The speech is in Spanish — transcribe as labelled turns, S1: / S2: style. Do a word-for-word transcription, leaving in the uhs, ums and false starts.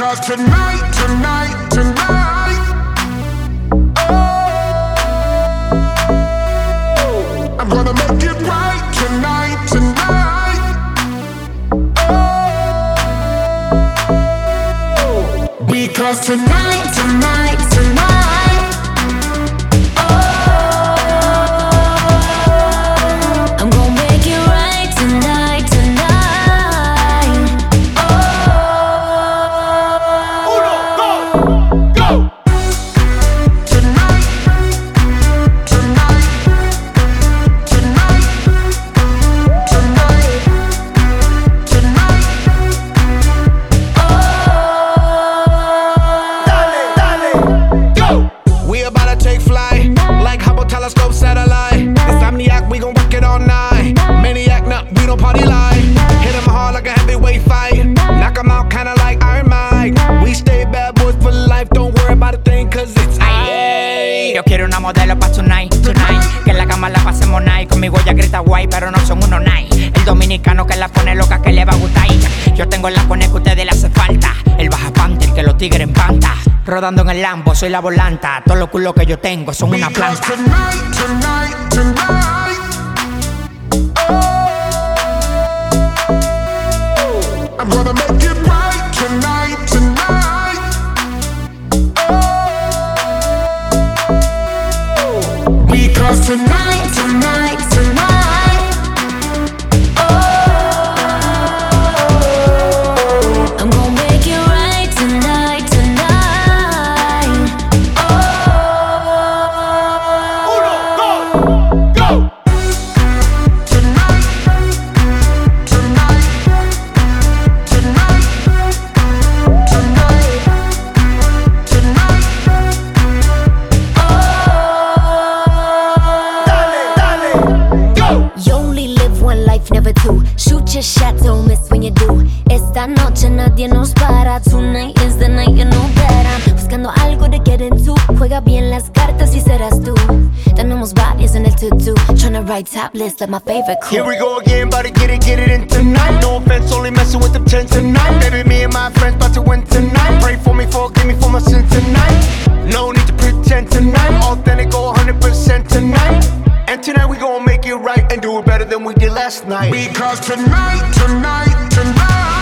S1: Because tonight, tonight, tonight, oh, I'm gonna make it right tonight, tonight, oh, because tonight, tonight, tonight, oh, I'm gonna make it right tonight, tonight, oh, uno, dos, go! Tonight, tonight, tonight, tonight, tonight, oh, dale, dale, go!
S2: We about to take flight, like Hubble telescope satellite. Insomniac, we gon' work it all night. Maniac, nah, we don't party like. Hit 'em hard like a heavyweight fight. Knock 'em out kinda like Iron Mike. We stay bad boys for life, don't worry about a thing, cause it's
S3: Ay, yo quiero una modelo pa' tonight, tonight. Que en la cama la pasemos night. Conmigo ella grita guay, pero no son unos night. El dominicano que la pone loca, que le va a gustar. Yo tengo la cone que a ustedes le hace falta. El baja panther que los tigres en panta. Rodando en el Lambo, soy la volanta. Todos los culos que yo tengo son una
S1: Because
S3: planta.
S1: tonight, tonight, tonight, oh, I'm gonna make it right tonight, tonight, oh, because tonight, tonight, tonight, oh, I'm gonna make it right tonight, tonight, oh, uno, dos, go! Tonight, tonight, tonight, tonight, tonight, oh, dale, dale, go!
S4: You only live one life, never two. Shoot your shot, don't miss when you do. Esta noche nadie nos para. Tonight is the night, you know that I'm buscando algo de get into. Juega bien las cartas y serás tú. Tenemos varios en el to-do. Tryna write top list like my favorite crew.
S2: Here we go again, bout to get it, get it in tonight. No offense, only messing with them ten tonight. Baby, me and my friends bout to win tonight. Pray for me, forgive me for my sin tonight. No need to pretend tonight. Authentic, go one hundred percent tonight. And tonight we gon' make it right and do it better than we did last night.
S1: Because tonight, tonight, tonight,